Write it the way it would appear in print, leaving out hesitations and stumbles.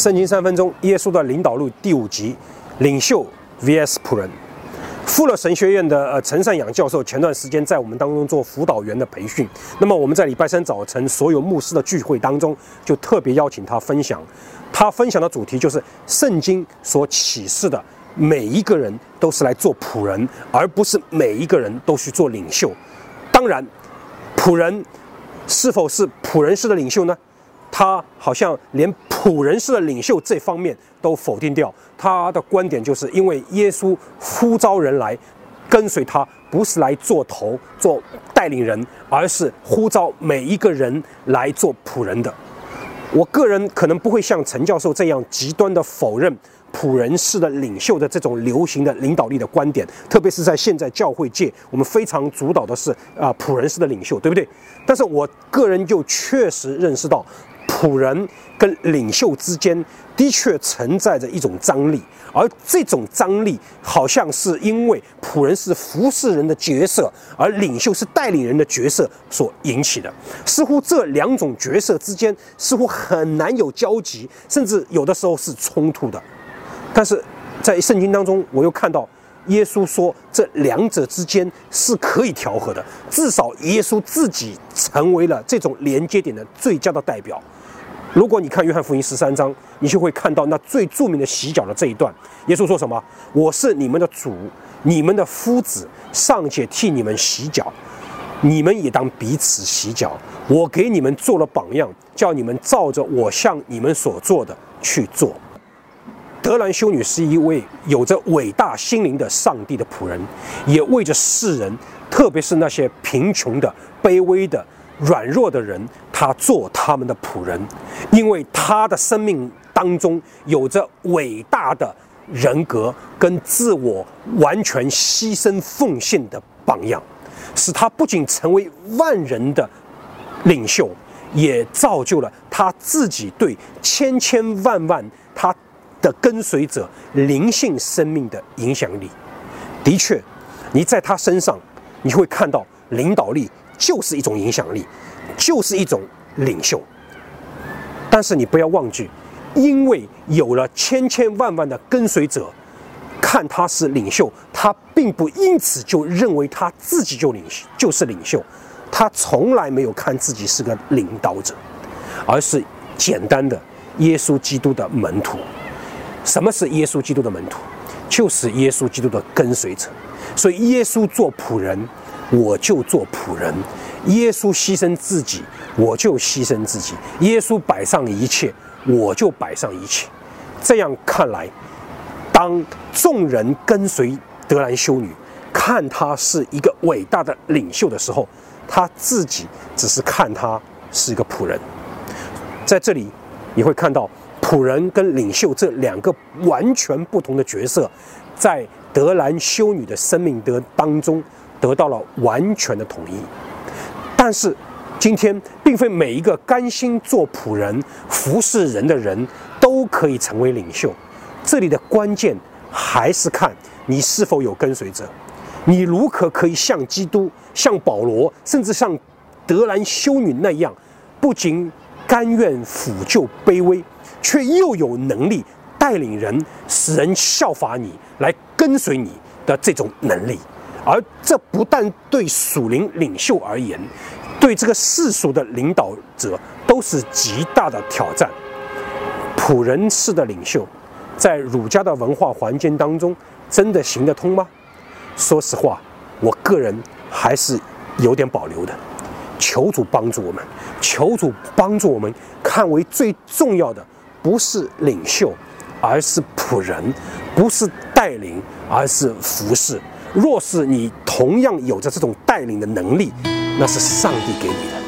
圣经3分钟，耶稣的领导录第5集，领袖 vs 仆人。富勒神学院的陈善养教授前段时间在我们当中做辅导员的培训，那么我们在礼拜三早晨所有牧师的聚会当中，就特别邀请他分享。他分享的主题就是圣经所启示的，每一个人都是来做仆人，而不是每一个人都去做领袖。当然，仆人是否是仆人式的领袖呢？他好像连仆人式的领袖这方面都否定掉。他的观点就是因为耶稣呼召人来跟随他，不是来做头做带领人，而是呼召每一个人来做仆人的。我个人可能不会像陈教授这样极端的否认仆人式的领袖的这种流行的领导力的观点，特别是在现在教会界，我们非常主导的是仆人式的领袖，对不对？但是我个人就确实认识到，仆人跟领袖之间的确存在着一种张力，而这种张力好像是因为仆人是服侍人的角色，而领袖是带领人的角色所引起的。似乎这两种角色之间似乎很难有交集，甚至有的时候是冲突的。但是在圣经当中，我又看到耶稣说这两者之间是可以调和的，至少耶稣自己成为了这种连接点的最佳的代表。如果你看约翰福音13章，你就会看到那最著名的洗脚的这一段。耶稣说什么？我是你们的主，你们的夫子，尚且替你们洗脚，你们也当彼此洗脚。我给你们做了榜样，叫你们照着我向你们所做的去做。德兰修女是一位有着伟大心灵的上帝的仆人，也为着世人，特别是那些贫穷的、卑微的、软弱的人，他做他们的仆人，因为他的生命当中有着伟大的人格跟自我完全牺牲奉献的榜样，使他不仅成为万人的领袖，也造就了他自己对千千万万他的跟随者灵性生命的影响力。的确，你在他身上你会看到领导力就是一种影响力，就是一种领袖。但是你不要忘记，因为有了千千万万的跟随者看他是领袖，他并不因此就认为他自己就是领袖，他从来没有看自己是个领导者，而是简单的耶稣基督的门徒。什么是耶稣基督的门徒？就是耶稣基督的跟随者。所以耶稣做仆人，我就做仆人；耶稣牺牲自己，我就牺牲自己；耶稣摆上一切，我就摆上一切。这样看来，当众人跟随德兰修女，看他是一个伟大的领袖的时候，他自己只是看他是一个仆人。在这里你会看到仆人跟领袖这两个完全不同的角色，在德兰修女的生命当中得到了完全的统一。但是今天并非每一个甘心做仆人服侍人的人都可以成为领袖，这里的关键还是看你是否有跟随者，你如何可以像基督、像保罗，甚至像德兰修女那样，不仅甘愿俯就卑微，却又有能力带领人，使人效法你，来跟随你的这种能力。而这不但对属灵领袖而言，对这个世俗的领导者都是极大的挑战。仆人式的领袖在儒家的文化环境当中真的行得通吗？说实话，我个人还是有点保留的。求主帮助我们，求主帮助我们看为最重要的不是领袖，而是仆人；不是带领，而是服侍。若是你同样有着这种带领的能力，那是上帝给你的。